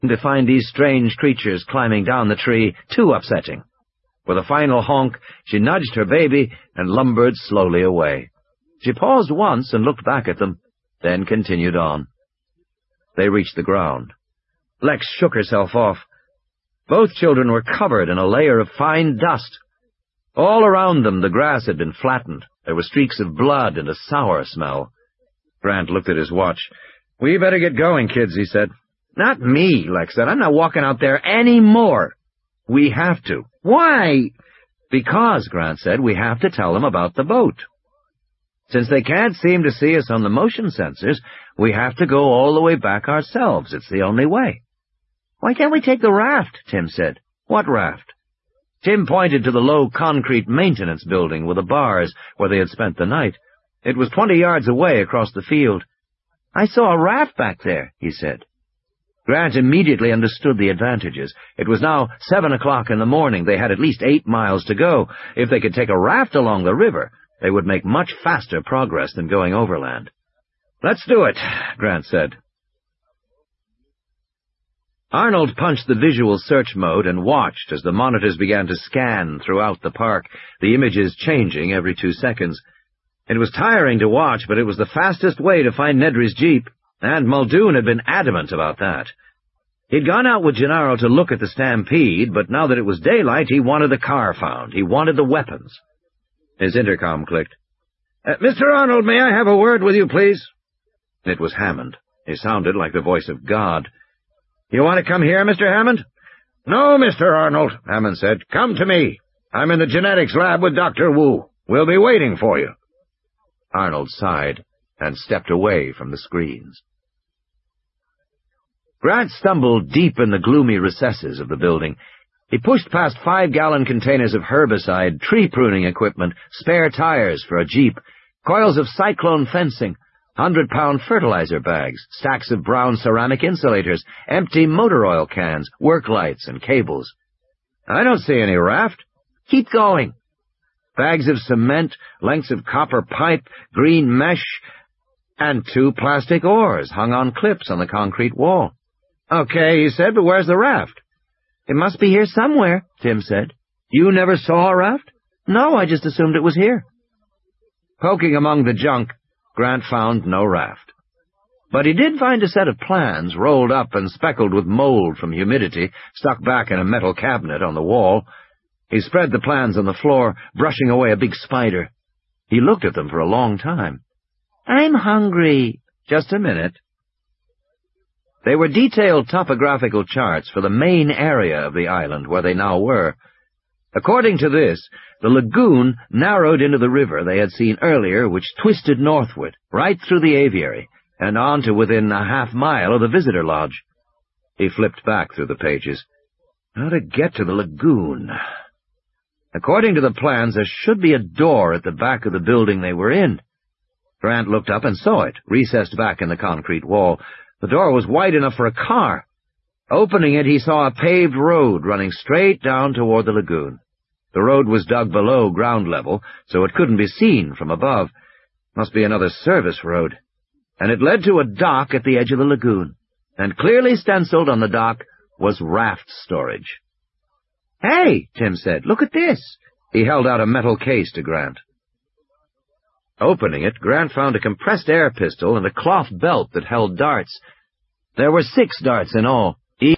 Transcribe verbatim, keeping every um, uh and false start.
To find these strange creatures climbing down the tree too upsetting. With a final honk, she nudged her baby and lumbered slowly away. She paused once and looked back at them, then continued on. They reached the ground. Lex shook herself off. Both children were covered in a layer of fine dust. All around them the grass had been flattened. There were streaks of blood and a sour smell. Grant looked at his watch. "We better get going, kids," he said. "Not me," Lex said. "I'm not walking out there any more." "We have to." "Why?" "Because," Grant said, "we have to tell them about the boat. Since they can't seem to see us on the motion sensors, we have to go all the way back ourselves. It's the only way." "Why can't we take the raft?" Tim said. "What raft?" Tim pointed to the low concrete maintenance building with the bars where they had spent the night. It was twenty yards away across the field. "I saw a raft back there," he said. Grant immediately understood the advantages. It was now seven o'clock in the morning. They had at least eight miles to go. If they could take a raft along the river, they would make much faster progress than going overland. "Let's do it," Grant said. Arnold punched the visual search mode and watched as the monitors began to scan throughout the park, the images changing every two seconds. It was tiring to watch, but it was the fastest way to find Nedry's jeep, and Muldoon had been adamant about that. He'd gone out with Gennaro to look at the stampede, but now that it was daylight, he wanted the car found. He wanted the weapons. His intercom clicked. Uh, "Mister Arnold, may I have a word with you, please?" It was Hammond. He sounded like the voice of God. "You want to come here, Mister Hammond?" "No, Mister Arnold," Hammond said. "Come to me. I'm in the genetics lab with Doctor Wu. We'll be waiting for you." Arnold sighed and stepped away from the screens. Grant stumbled deep in the gloomy recesses of the building. He pushed past five-gallon containers of herbicide, tree-pruning equipment, spare tires for a jeep, coils of cyclone fencing, hundred-pound fertilizer bags, stacks of brown ceramic insulators, empty motor oil cans, work lights, and cables. "I don't see any raft." "Keep going." Bags of cement, lengths of copper pipe, green mesh, and two plastic oars hung on clips on the concrete wall. "Okay," he said, "but where's the raft?" "It must be here somewhere," Tim said. "You never saw a raft?" "No, I just assumed it was here." Poking among the junk, Grant found no raft. But he did find a set of plans rolled up and speckled with mold from humidity, stuck back in a metal cabinet on the wall. He spread the plans on the floor, brushing away a big spider. He looked at them for a long time. "I'm hungry." "Just a minute." They were detailed topographical charts for the main area of the island where they now were. According to this, the lagoon narrowed into the river they had seen earlier, which twisted northward, right through the aviary, and on to within a half mile of the visitor lodge. He flipped back through the pages. How to get to the lagoon? According to the plans, there should be a door at the back of the building they were in. Grant looked up and saw it, recessed back in the concrete wall. The door was wide enough for a car. Opening it, he saw a paved road running straight down toward the lagoon. The road was dug below ground level, so it couldn't be seen from above. Must be another service road. And it led to a dock at the edge of the lagoon. And clearly stenciled on the dock was raft storage. "Hey," Tim said, "look at this." He held out a metal case to Grant. Opening it, Grant found a compressed air pistol and a cloth belt that held darts. There were six darts in all.